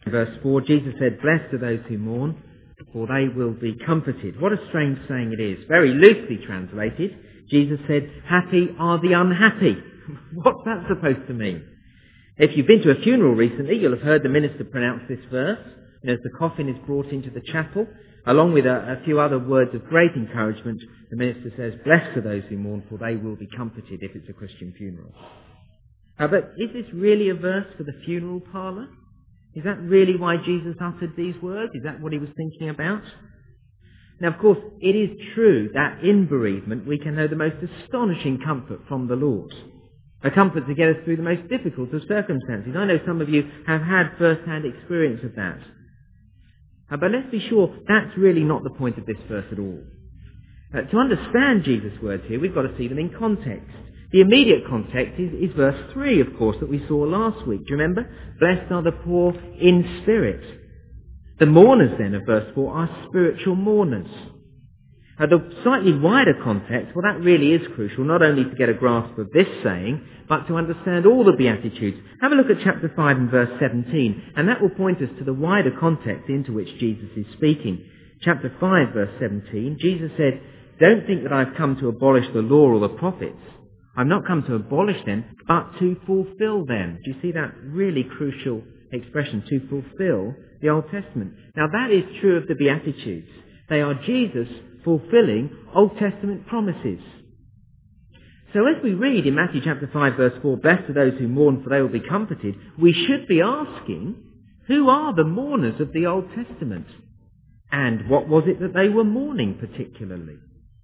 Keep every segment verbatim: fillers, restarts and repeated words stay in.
In verse four, Jesus said, "Blessed are those who mourn, for they will be comforted." What a strange saying it is. Very loosely translated, Jesus said, "Happy are the unhappy." What's that supposed to mean? If you've been to a funeral recently, you'll have heard the minister pronounce this verse. And as the coffin is brought into the chapel, along with a, a few other words of great encouragement, the minister says, "Blessed are those who mourn, for they will be comforted," if it's a Christian funeral. Uh, but is this really a verse for the funeral parlour? Is that really why Jesus uttered these words? Is that what he was thinking about? Now, of course, it is true that in bereavement we can know the most astonishing comfort from the Lord. A comfort to get us through the most difficult of circumstances. I know some of you have had first-hand experience of that. Uh, but let's be sure that's really not the point of this verse at all. Uh, to understand Jesus' words here, we've got to see them in context. The immediate context is, is verse three, of course, that we saw last week. Do you remember? "Blessed are the poor in spirit." The mourners then of verse four are spiritual mourners. Now, the slightly wider context, well, that really is crucial, not only to get a grasp of this saying, but to understand all the Beatitudes. Have a look at chapter five and verse seventeen, and that will point us to the wider context into which Jesus is speaking. Chapter five, verse seventeen, Jesus said, "Don't think that I've come to abolish the law or the prophets. I've not come to abolish them, but to fulfill them." Do you see that really crucial expression, to fulfill the Old Testament? Now, that is true of the Beatitudes. They are Jesus fulfilling Old Testament promises. So as we read in Matthew chapter five, verse four, "Blessed are those who mourn, for they will be comforted," we should be asking, who are the mourners of the Old Testament? And what was it that they were mourning particularly?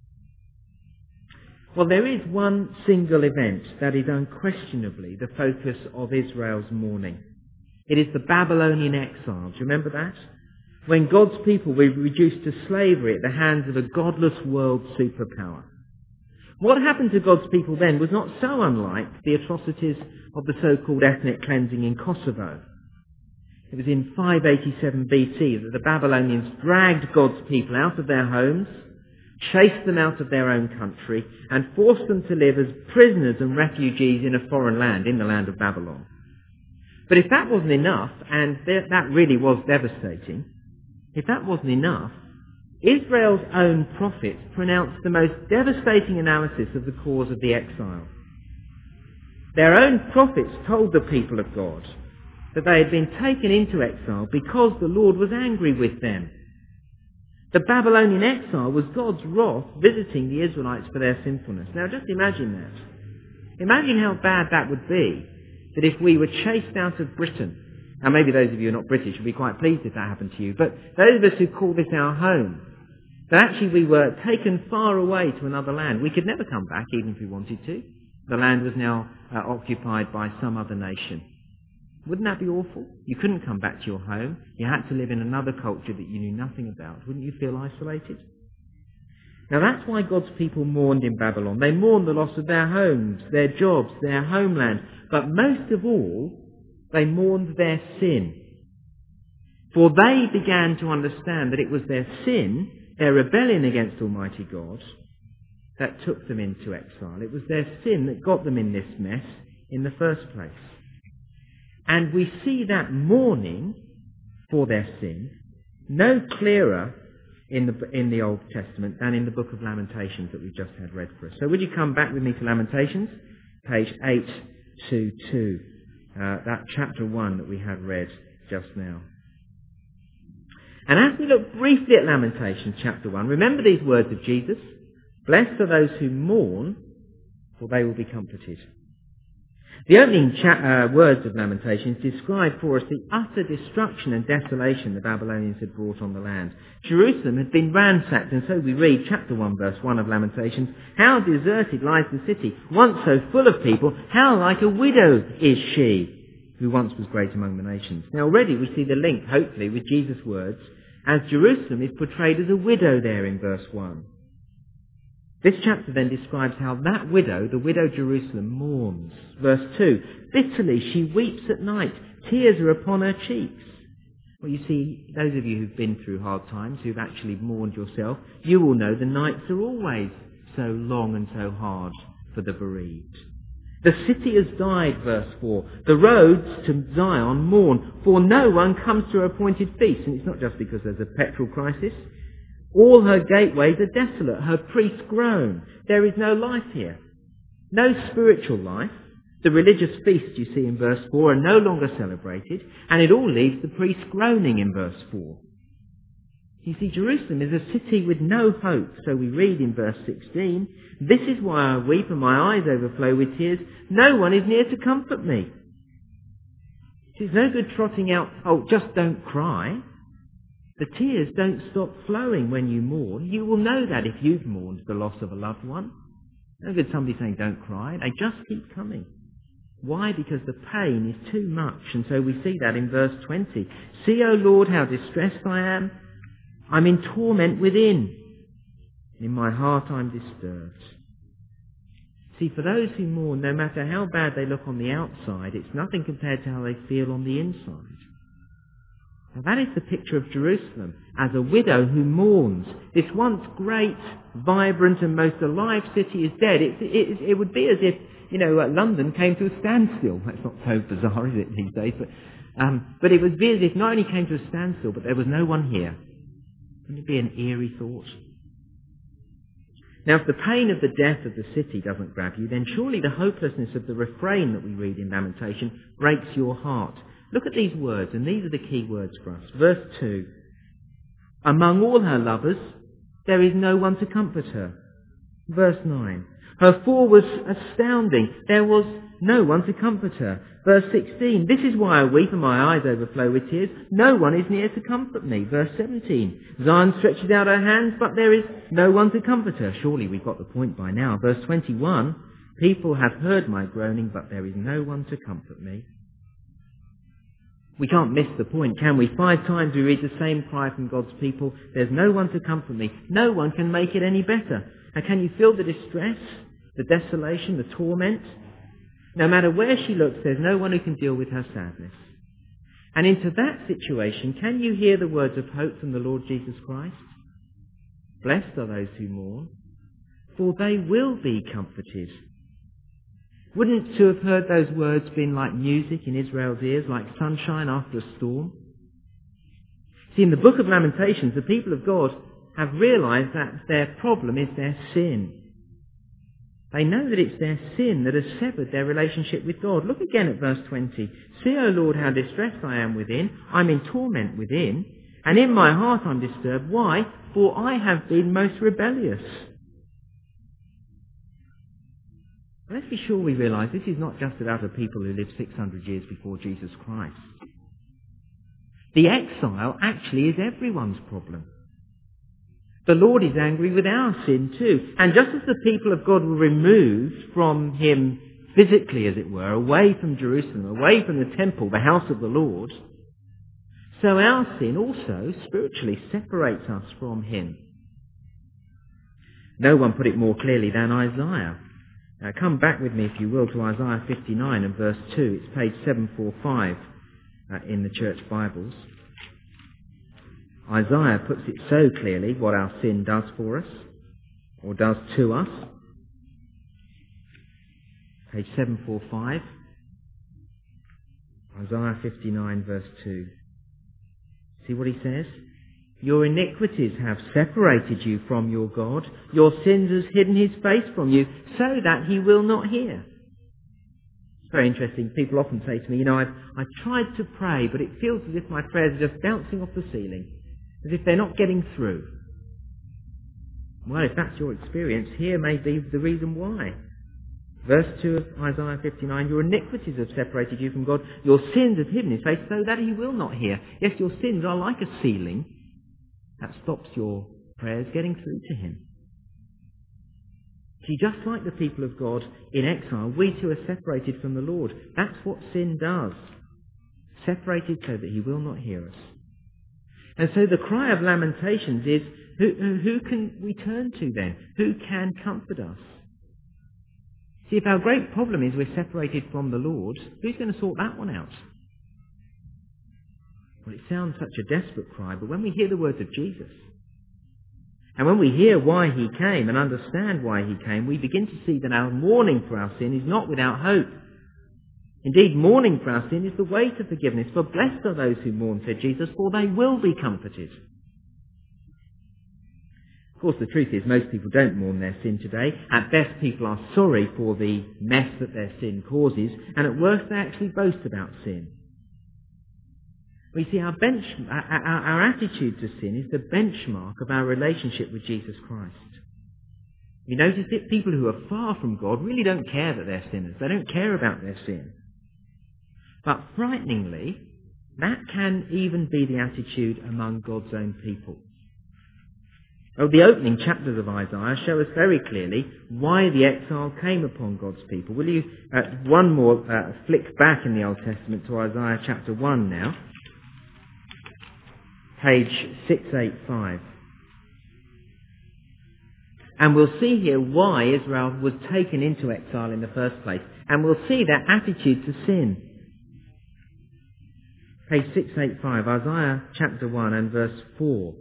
Well, there is one single event that is unquestionably the focus of Israel's mourning. It is the Babylonian exile. Do you remember that? When God's people were reduced to slavery at the hands of a godless world superpower. What happened to God's people then was not so unlike the atrocities of the so-called ethnic cleansing in Kosovo. It was in five eighty-seven B C that the Babylonians dragged God's people out of their homes, chased them out of their own country, and forced them to live as prisoners and refugees in a foreign land, in the land of Babylon. But if that wasn't enough, and that really was devastating, if that wasn't enough, Israel's own prophets pronounced the most devastating analysis of the cause of the exile. Their own prophets told the people of God that they had been taken into exile because the Lord was angry with them. The Babylonian exile was God's wrath visiting the Israelites for their sinfulness. Now just imagine that. Imagine how bad that would be, that if we were chased out of Britain, and maybe those of you who are not British would be quite pleased if that happened to you, but those of us who call this our home, that actually we were taken far away to another land. We could never come back, even if we wanted to. The land was now uh, occupied by some other nation. Wouldn't that be awful? You couldn't come back to your home. You had to live in another culture that you knew nothing about. Wouldn't you feel isolated? Now that's why God's people mourned in Babylon. They mourned the loss of their homes, their jobs, their homeland. But most of all, they mourned their sin. For they began to understand that it was their sin, their rebellion against Almighty God, that took them into exile. It was their sin that got them in this mess in the first place. And we see that mourning for their sin no clearer in the, in the Old Testament than in the book of Lamentations that we've just had read for us. So would you come back with me to Lamentations, page eight twenty-two, uh, that chapter one that we had read just now. And as we look briefly at Lamentations chapter one, remember these words of Jesus, "Blessed are those who mourn, for they will be comforted." The opening cha- uh, words of Lamentations describe for us the utter destruction and desolation the Babylonians had brought on the land. Jerusalem had been ransacked, and so we read chapter one, verse one of Lamentations, "How deserted lies the city, once so full of people, how like a widow is she, who once was great among the nations." Now already we see the link, hopefully, with Jesus' words, as Jerusalem is portrayed as a widow there in verse one. This chapter then describes how that widow, the widow Jerusalem, mourns. Verse two, "Bitterly she weeps at night, tears are upon her cheeks." Well, you see, those of you who've been through hard times, who've actually mourned yourself, you will know the nights are always so long and so hard for the bereaved. The city has died, verse four. The roads to Zion mourn, for no one comes to her appointed feast. And it's not just because there's a petrol crisis. All her gateways are desolate, her priests groan. There is no life here. No spiritual life. The religious feasts you see in verse four are no longer celebrated, and it all leaves the priests groaning in verse four. You see, Jerusalem is a city with no hope, so we read in verse sixteen, "This is why I weep and my eyes overflow with tears. No one is near to comfort me." It's no good trotting out, "Oh, just don't cry." The tears don't stop flowing when you mourn. You will know that if you've mourned the loss of a loved one. No good somebody saying, "Don't cry." They just keep coming. Why? Because the pain is too much. And so we see that in verse twenty. "See, O Lord, how distressed I am. I'm in torment within. In my heart I'm disturbed." See, for those who mourn, no matter how bad they look on the outside, it's nothing compared to how they feel on the inside. Now that is the picture of Jerusalem as a widow who mourns. This once great, vibrant and most alive city is dead. It, it, it would be as if, you know, uh, London came to a standstill. That's not so bizarre, is it, these days? But, um, but it would be as if not only came to a standstill, but there was no one here. Wouldn't it be an eerie thought? Now, if the pain of the death of the city doesn't grab you, then surely the hopelessness of the refrain that we read in Lamentation breaks your heart. Look at these words, and these are the key words for us. Verse two, "Among all her lovers, there is no one to comfort her." Verse nine, "Her fall was astounding. There was no one to comfort her." Verse sixteen, "This is why I weep and my eyes overflow with tears. No one is near to comfort me." Verse seventeen, "Zion stretches out her hands, but there is no one to comfort her." Surely we've got the point by now. Verse twenty-one, "People have heard my groaning, but there is no one to comfort me." We can't miss the point, can we? Five times we read the same cry from God's people. There's no one to comfort me. No one can make it any better. And can you feel the distress, the desolation, the torment? No matter where she looks, there's no one who can deal with her sadness. And into that situation, can you hear the words of hope from the Lord Jesus Christ? "Blessed are those who mourn, for they will be comforted." Wouldn't to have heard those words been like music in Israel's ears, like sunshine after a storm? See, in the book of Lamentations, the people of God have realized that their problem is their sin. They know that it's their sin that has severed their relationship with God. Look again at verse twenty. "See, O Lord, how distressed I am within. I'm in torment within. And in my heart I'm disturbed. Why? For I have been most rebellious." Let's be sure we realise this is not just about a people who lived six hundred years before Jesus Christ. The exile actually is everyone's problem. The Lord is angry with our sin too. And just as the people of God were removed from him physically, as it were, away from Jerusalem, away from the temple, the house of the Lord, so our sin also spiritually separates us from him. No one put it more clearly than Isaiah. Now come back with me, if you will, to Isaiah fifty-nine and verse two. It's page seven forty-five uh, in the church Bibles. Isaiah puts it so clearly what our sin does for us, or does to us. Page seven forty-five. Isaiah fifty-nine verse two. See what he says? "Your iniquities have separated you from your God. Your sins has hidden his face from you, so that he will not hear." It's very interesting. People often say to me, you know, I've, I've tried to pray, but it feels as if my prayers are just bouncing off the ceiling, as if they're not getting through. Well, if that's your experience, here may be the reason why. Verse two of Isaiah fifty-nine, "Your iniquities have separated you from God. Your sins have hidden his face, so that he will not hear." Yes, your sins are like a ceiling that stops your prayers getting through to him. See, just like the people of God in exile, we too are separated from the Lord. That's what sin does. Separated so that he will not hear us. And so the cry of Lamentations is, who, who can we turn to then? Who can comfort us? See, if our great problem is we're separated from the Lord, who's going to sort that one out? Well, it sounds such a desperate cry, but when we hear the words of Jesus, And when we hear why he came and understand why he came, we begin to see that our mourning for our sin is not without hope. Indeed, mourning for our sin is the way to forgiveness. For blessed are those who mourn, said Jesus, for they will be comforted. Of course, the truth is most people don't mourn their sin today. At best, people are sorry for the mess that their sin causes, and at worst, they actually boast about sin. We see our, bench, our, our attitude to sin is the benchmark of our relationship with Jesus Christ. You notice that people who are far from God really don't care that they're sinners. They don't care about their sin. But frighteningly, that can even be the attitude among God's own people. Well, the opening chapters of Isaiah show us very clearly why the exile came upon God's people. Will you, uh, one more uh, flick back in the Old Testament to Isaiah chapter one now. Page six eighty-five. And we'll see here why Israel was taken into exile in the first place. And we'll see their attitude to sin. Page six eighty-five, Isaiah chapter one and verse four.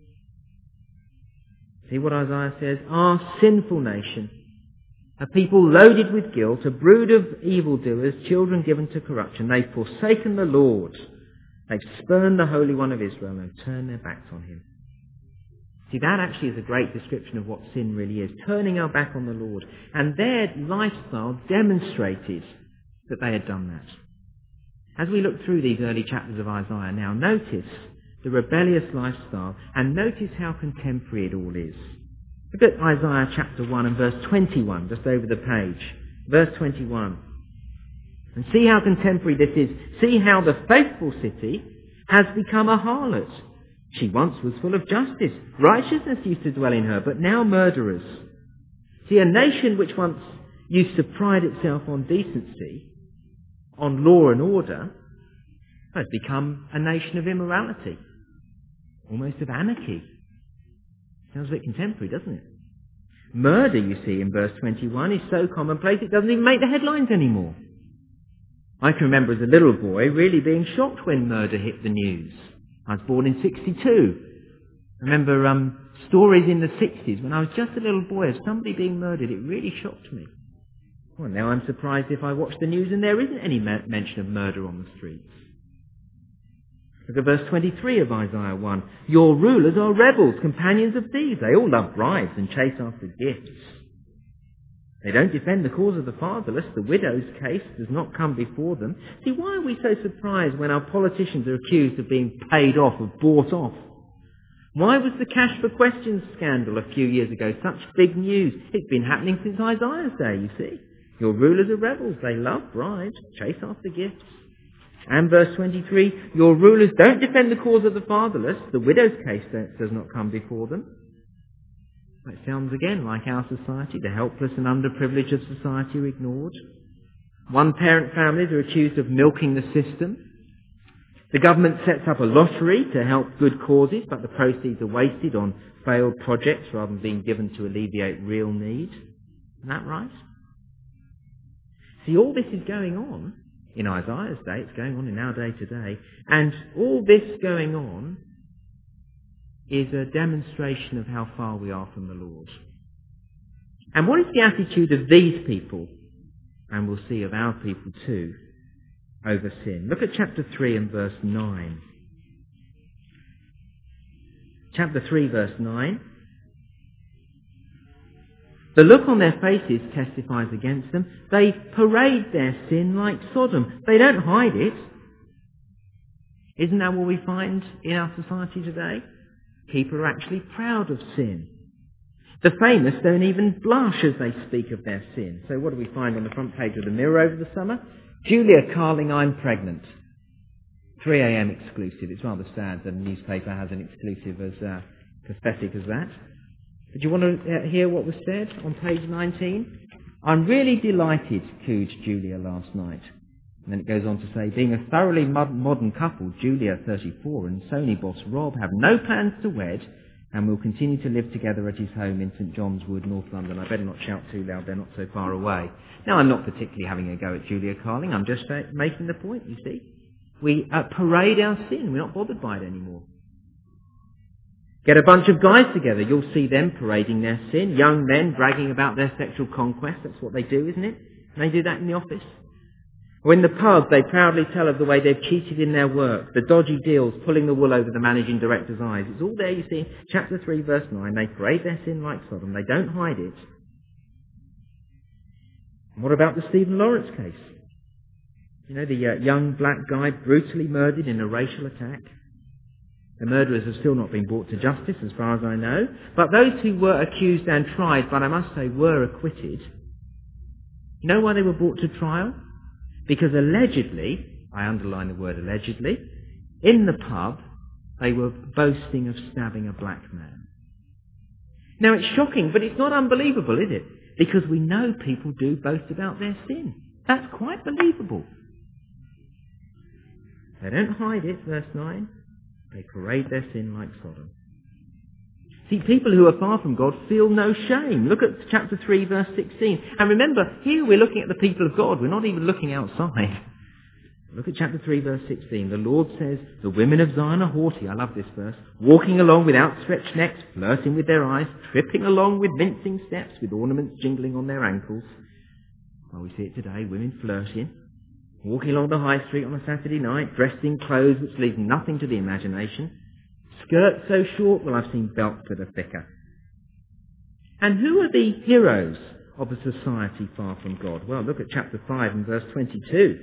See what Isaiah says? Our sinful nation, a people loaded with guilt, a brood of evildoers, children given to corruption. They've forsaken the Lord. They've spurned the Holy One of Israel and turned their backs on him. See, that actually is a great description of what sin really is, turning our back on the Lord. And their lifestyle demonstrated that they had done that. As we look through these early chapters of Isaiah now, notice the rebellious lifestyle and notice how contemporary it all is. Look at Isaiah chapter one and verse twenty-one, just over the page. Verse twenty-one. And see how contemporary this is. See how the faithful city has become a harlot. She once was full of justice. Righteousness used to dwell in her, but now murderers. See, a nation which once used to pride itself on decency, on law and order, has become a nation of immorality, almost of anarchy. Sounds a bit contemporary, doesn't it? Murder, you see, in verse twenty-one is so commonplace it doesn't even make the headlines anymore. I can remember as a little boy really being shocked when murder hit the news. I was born in sixty-two. I remember um, stories in the sixties when I was just a little boy of somebody being murdered. It really shocked me. Well, now I'm surprised if I watch the news and there isn't any me- mention of murder on the streets. Look at verse twenty-three of Isaiah one. Your rulers are rebels, companions of thieves. They all love bribes and chase after gifts. They don't defend the cause of the fatherless. The widow's case does not come before them. See, why are we so surprised when our politicians are accused of being paid off, of bought off? Why was the Cash for Questions scandal a few years ago such big news? It's been happening since Isaiah's day, you see. Your rulers are rebels. They love bribes, chase after gifts. And verse twenty-three, your rulers don't defend the cause of the fatherless. The widow's case does not come before them. It sounds again like our society. The helpless and underprivileged of society are ignored. One-parent families are accused of milking the system. The government sets up a lottery to help good causes, but the proceeds are wasted on failed projects rather than being given to alleviate real need. Isn't that right? See, all this is going on in Isaiah's day. It's going on in our day today. And all this going on is a demonstration of how far we are from the Lord. And what is the attitude of these people, and we'll see of our people too, over sin? Look at chapter three and verse nine. Chapter three, verse nine. The look on their faces testifies against them. They parade their sin like Sodom. They don't hide it. Isn't that what we find in our society today? People are actually proud of sin. The famous don't even blush as they speak of their sin. So what do we find on the front page of the Mirror over the summer? Julia Carling, I'm pregnant. three a.m. exclusive. It's rather sad that a newspaper has an exclusive as uh, pathetic as that. But do you want to uh, hear what was said on page nineteen? I'm really delighted, cooed Julia last night. And then it goes on to say, being a thoroughly mod- modern couple, Julia, thirty-four, and Sony boss Rob have no plans to wed and will continue to live together at his home in St John's Wood, North London. I better not shout too loud, they're not so far away. Now, I'm not particularly having a go at Julia Carling. I'm just uh, making the point, you see. We uh, parade our sin. We're not bothered by it anymore. Get a bunch of guys together, you'll see them parading their sin. Young men bragging about their sexual conquest, that's what they do, isn't it? And they do that in the office. Or in the pub, they proudly tell of the way they've cheated in their work, the dodgy deals, pulling the wool over the managing director's eyes. It's all there, you see. Chapter three, verse nine, they parade their sin like Sodom. They don't hide it. And what about the Stephen Lawrence case? You know, the uh, young black guy brutally murdered in a racial attack. The murderers have still not been brought to justice, as far as I know. But those who were accused and tried, but I must say were acquitted, you know why they were brought to trial? Because allegedly, I underline the word allegedly, in the pub, they were boasting of stabbing a black man. Now it's shocking, but it's not unbelievable, is it? Because we know people do boast about their sin. That's quite believable. They don't hide it, verse nine. They parade their sin like Sodom. See, people who are far from God feel no shame. Look at chapter three, verse sixteen. And remember, here we're looking at the people of God. We're not even looking outside. Look at chapter three, verse sixteen. The Lord says, the women of Zion are haughty. I love this verse. Walking along with outstretched necks, flirting with their eyes, tripping along with mincing steps, with ornaments jingling on their ankles. Well, we see it today, women flirting. Walking along the high street on a Saturday night, dressed in clothes which leave nothing to the imagination. Skirts so short, well, I've seen belts that are thicker. And who are the heroes of a society far from God? Well, look at chapter five and verse twenty-two.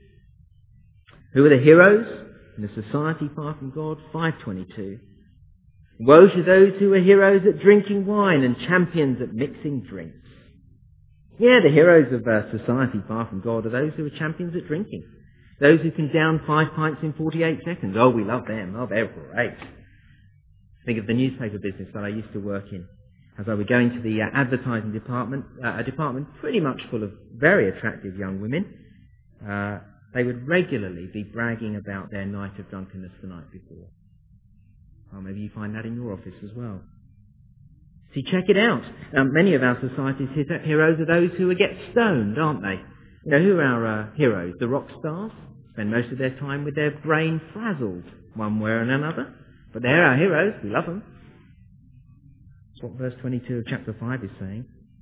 Who are the heroes in a society far from God? five twenty-two. Woe to those who are heroes at drinking wine and champions at mixing drinks. Yeah, the heroes of uh, society far from God are those who are champions at drinking. Those who can down five pints in forty-eight seconds. Oh, we love them. Oh, they're great. Think of the newspaper business that I used to work in. As I would go into the uh, advertising department, uh, a department pretty much full of very attractive young women, uh, they would regularly be bragging about their night of drunkenness the night before. Well, maybe you find that in your office as well. See, check it out. Um, many of our society's heroes are those who get stoned, aren't they? You know, who are our uh, heroes? The rock stars spend most of their time with their brain frazzled, one way or another. But they're our heroes. We love them. That's what verse twenty-two of chapter five is saying.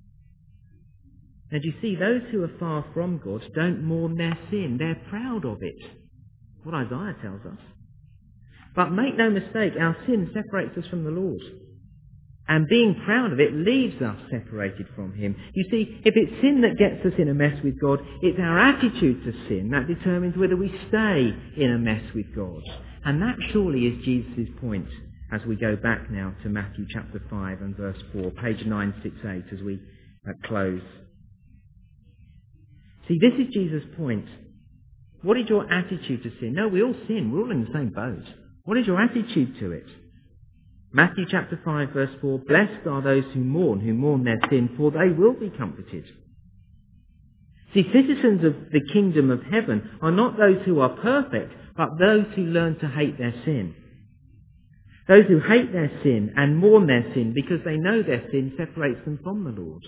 And you see, those who are far from God don't mourn their sin. They're proud of it. What Isaiah tells us. But make no mistake, our sin separates us from the Lord. And being proud of it leaves us separated from Him. You see, if it's sin that gets us in a mess with God, it's our attitude to sin that determines whether we stay in a mess with God. And that surely is Jesus' point as we go back now to Matthew chapter five and verse four, page nine sixty-eight, as we uh, close. See, this is Jesus' point. What is your attitude to sin? No, we all sin. We're all in the same boat. What is your attitude to it? Matthew chapter five verse four, blessed are those who mourn, who mourn their sin, for they will be comforted. See, citizens of the kingdom of heaven are not those who are perfect, but those who learn to hate their sin. Those who hate their sin and mourn their sin because they know their sin separates them from the Lord.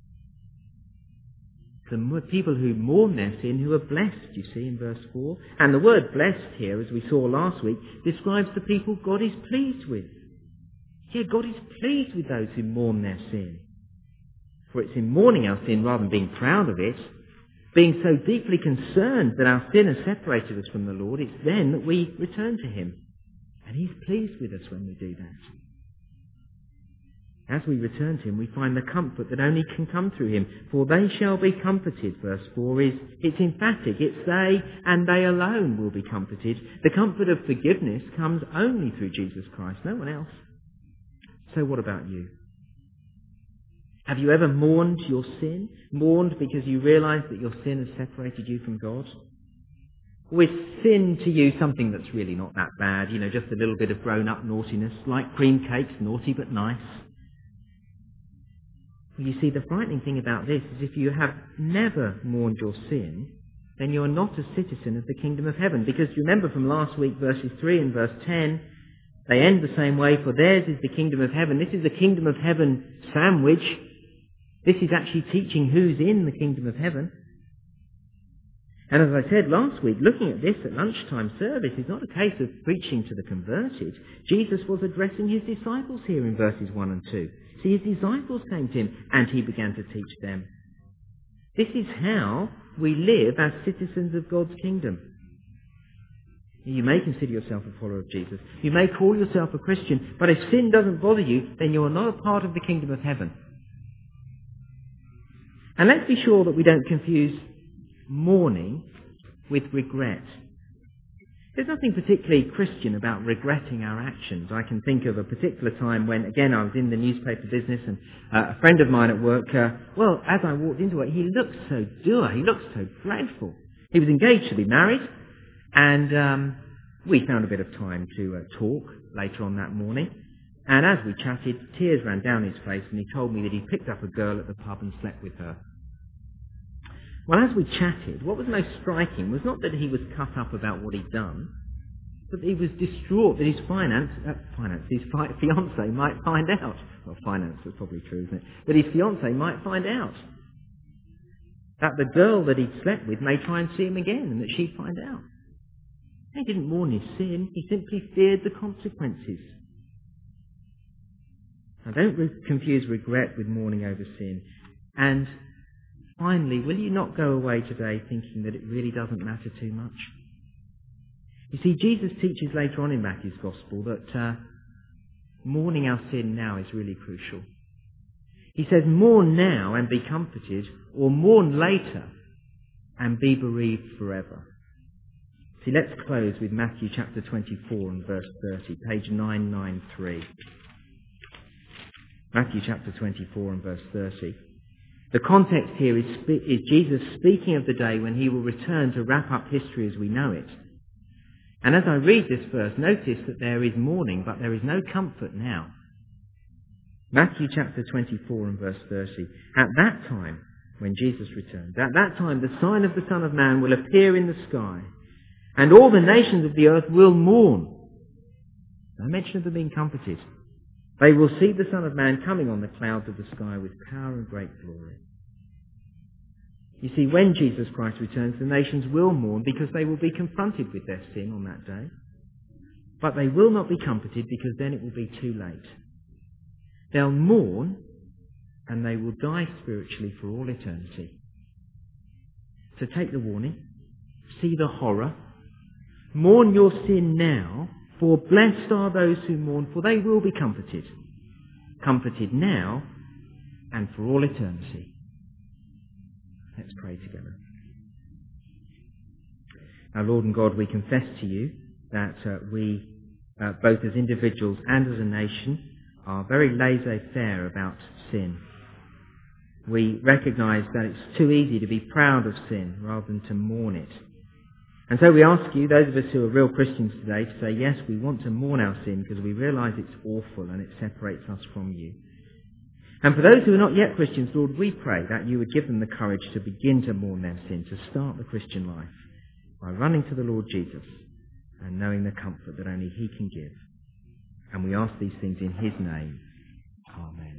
The people who mourn their sin who are blessed, you see, in verse four. And the word blessed here, as we saw last week, describes the people God is pleased with. Yeah, God is pleased with those who mourn their sin. For it's in mourning our sin rather than being proud of it, being so deeply concerned that our sin has separated us from the Lord, it's then that we return to Him. And He's pleased with us when we do that. As we return to Him, we find the comfort that only can come through Him. For they shall be comforted, verse four is, it's emphatic. It's they and they alone will be comforted. The comfort of forgiveness comes only through Jesus Christ, no one else. So what about you? Have you ever mourned your sin? Mourned because you realise that your sin has separated you from God? Or is sin to you something that's really not that bad? You know, just a little bit of grown-up naughtiness, like cream cakes, naughty but nice? Well, you see, the frightening thing about this is if you have never mourned your sin, then you're not a citizen of the kingdom of heaven. Because you remember from last week, verses three and verse ten, they end the same way, for theirs is the kingdom of heaven. This is the kingdom of heaven sandwich. This is actually teaching who's in the kingdom of heaven. And as I said last week, looking at this at lunchtime service is not a case of preaching to the converted. Jesus was addressing his disciples here in verses one and two. See, his disciples came to him and he began to teach them. This is how we live as citizens of God's kingdom. You may consider yourself a follower of Jesus. You may call yourself a Christian, but if sin doesn't bother you, then you are not a part of the kingdom of heaven. And let's be sure that we don't confuse mourning with regret. There's nothing particularly Christian about regretting our actions. I can think of a particular time when, again, I was in the newspaper business and uh, a friend of mine at work, uh, well, as I walked into it, he looked so dour, he looked so dreadful. He was engaged to be married, and um, we found a bit of time to uh, talk later on that morning. And as we chatted, tears ran down his face, and he told me that he picked up a girl at the pub and slept with her. Well, as we chatted, what was most striking was not that he was cut up about what he'd done, but that he was distraught that his finance, uh, finance, his fi- fiancée might find out. Well, finance is probably true, isn't it? That his fiancée might find out. That the girl that he'd slept with may try and see him again, and that she'd find out. He didn't mourn his sin, he simply feared the consequences. Now, don't re- confuse regret with mourning over sin. And finally, will you not go away today thinking that it really doesn't matter too much? You see, Jesus teaches later on in Matthew's Gospel that uh, mourning our sin now is really crucial. He says, mourn now and be comforted, or mourn later and be bereaved forever. See, let's close with Matthew chapter twenty-four and verse thirty, page nine ninety-three. Matthew chapter twenty-four and verse thirty. The context here is, is Jesus speaking of the day when he will return to wrap up history as we know it. And as I read this verse, notice that there is mourning, but there is no comfort now. Matthew chapter twenty-four and verse thirty. At that time, when Jesus returns, at that time the sign of the Son of Man will appear in the sky, and all the nations of the earth will mourn. No mention of them being comforted. They will see the Son of Man coming on the clouds of the sky with power and great glory. You see, when Jesus Christ returns, the nations will mourn because they will be confronted with their sin on that day. But they will not be comforted because then it will be too late. They'll mourn and they will die spiritually for all eternity. So take the warning, see the horror, mourn your sin now, for blessed are those who mourn, for they will be comforted. Comforted now and for all eternity. Let's pray together. Our Lord and God, we confess to you that uh, we, uh, both as individuals and as a nation, are very laissez-faire about sin. We recognise that it's too easy to be proud of sin rather than to mourn it. And so we ask you, those of us who are real Christians today, to say, yes, we want to mourn our sin because we realise it's awful and it separates us from you. And for those who are not yet Christians, Lord, we pray that you would give them the courage to begin to mourn their sin, to start the Christian life by running to the Lord Jesus and knowing the comfort that only he can give. And we ask these things in his name. Amen.